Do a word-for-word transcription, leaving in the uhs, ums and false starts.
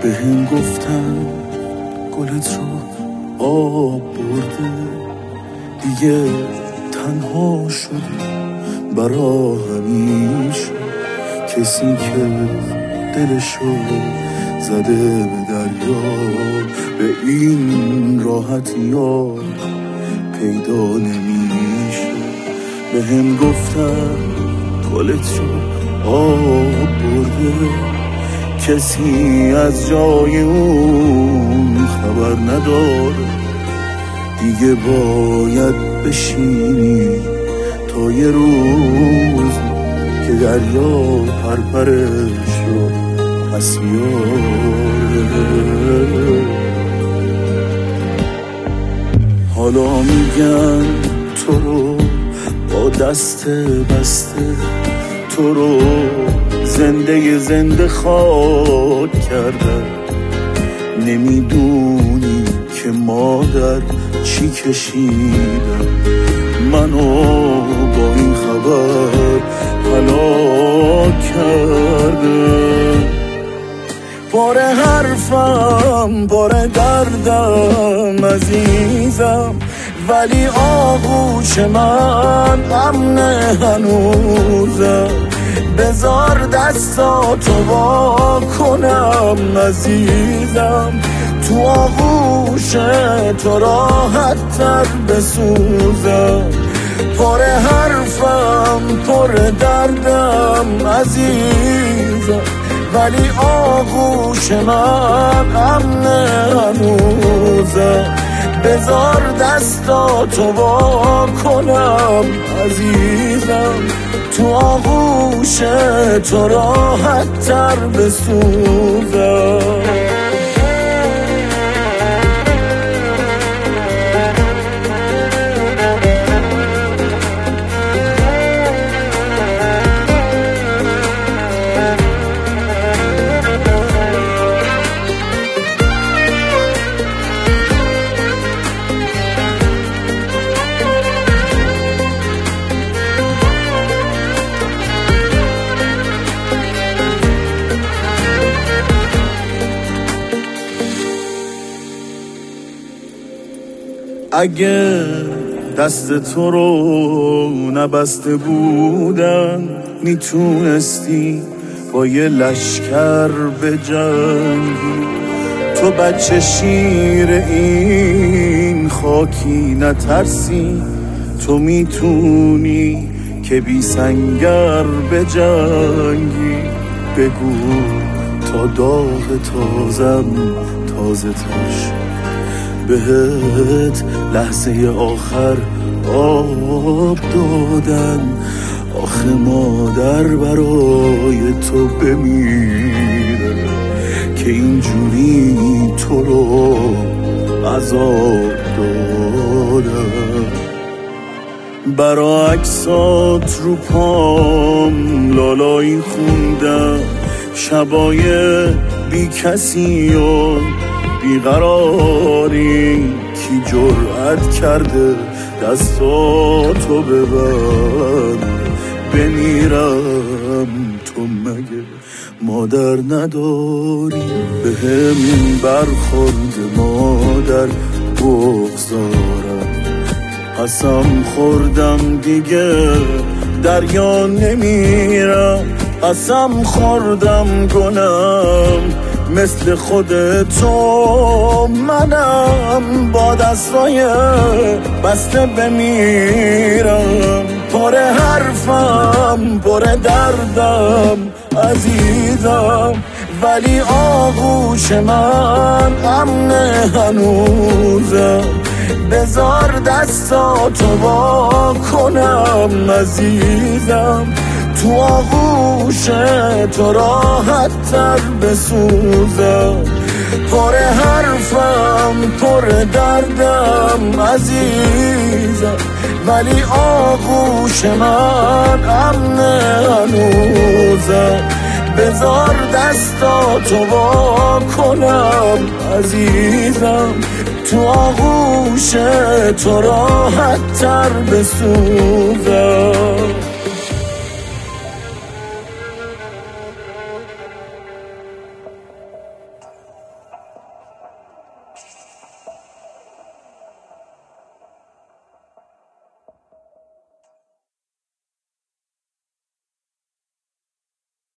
به هم گفتن گلت رو آب برده، دیگه تنها شدی برا همیشه. کسی که دلشو زده به دریا به این راحتی ها پیدا نمیشه. به هم گفتن گلت رو آب برده، کسی از جای اون خبر نداره. دیگه باید بشینی تا یه روز که دریا پرپرش رو پس بیاره. حالا میگن تو رو با دست بسته، تو رو زنده زنده خاک کردن. نمیدونی که مادر چی کشیدم، منو با این خبر هلاک کرده. پر حرفم پر دردم عزیزم، ولی آغوش من امن هنوزم. بذار دستاتو وا کنم عزیزم، تو آغوش تو راحت تر بسوزم. پر حرفم پر دردم عزیزم، ولی آغوش من امن هنوزم. بذار دستاتو وا کنم عزیزم، تو آغوش تو راحت تر بسوزم. اگه دست تو رو نبسته بودن، میتونستی با یه لشکر بجنگی. تو بچه شیر این خاکی نترسی، تو میتونی که بی سنگر بجنگی. بگو تا داغ تازم تازه تاش، بهت لحظه آخر آب دادن. آخه مادر برای تو بمیره که اینجوری تو رو عذاب دادن. برا عکسات رو پام لالایی خوندم، شبای بی کسی و بیقراری. کی جرأت کرده دستاتو ببر بمیرم؟ تو مگه مادر نداری؟ به هم برخورد مادر بغضارم. قسم خوردم دیگه دریا نمیرم، قسم خوردم گنم مثل خود تو منم با دستای بسته بمیرم. پر حرفم پر دردم عزیزم، ولی آغوش من امن هنوزم. بذار دستاتو وا کنم عزیزم، تو آغوش تو راحت تر بسوزم. پر حرفم پر دردم عزیزم، ولی آغوش من امن هنوزم. بذار دستاتو وا کنم عزیزم، تو آغوش تو راحت تر بسوزم.